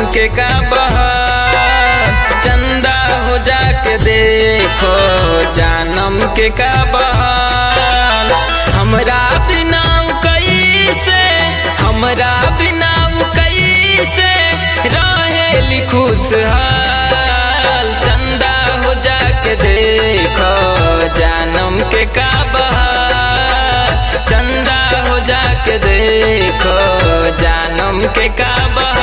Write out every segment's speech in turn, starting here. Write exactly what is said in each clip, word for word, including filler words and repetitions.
के का बहार, चंदा हो जाके देखो जानम के का बहार। हमरा बिना कैसे, हमरा बिना कैसे रहेली खुशहाल, चंदा हो जाके देखो जानम के का बहार, चंदा हो जाके देखो जानम के का बहार।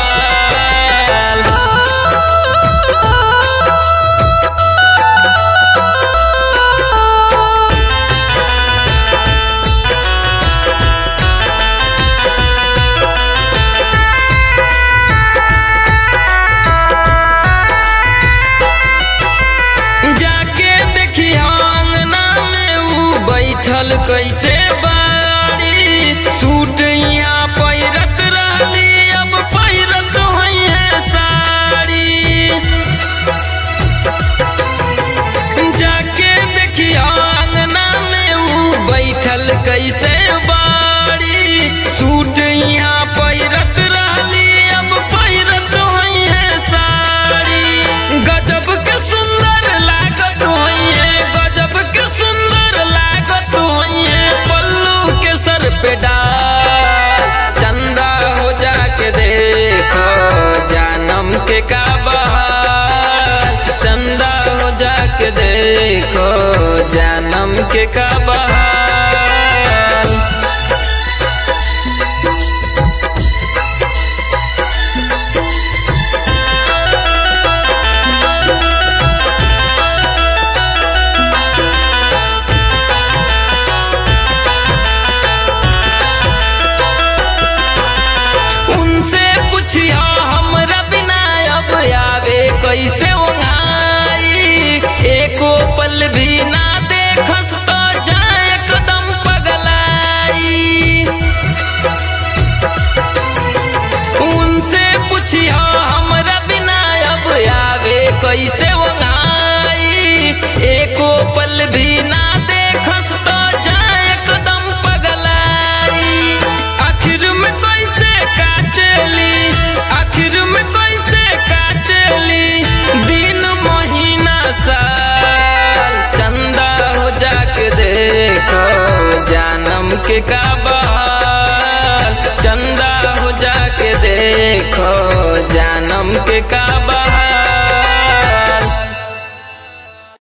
बैठल कैसे बारी, सूट यहाँ पैरत रहली अब पैरत हुई है साड़ी। जाके देखिया अंगना में ऊ बैठल कैसे बारी, सूट यहाँ पैरत रहली अब पैरत हुई है साड़ी। गजब के सुंदर लागत हुई है, गजब के सुंदर पल्लू के सर पे डाल, चंदा हो जाके देखो जानम के का बहार, चंदा हो जाके देखो जानम के का बहार। हमरा बिना अब आवे कैसे ओंघाई, एको पल भी ना देखस तो जाए एकदम पगलाई। उनसे पूछिया हमरा बिना अब आवे कैसे ओंघाई, एको पल भी ना देखस तो जाए एकदम पगलाई। आखिर में कैसे काटली, आखिर में कैसे काटली दिन महीना साल, चंदा हो जाके देखो जानम के का बहार, चंदा हो जाके देखो जानम के का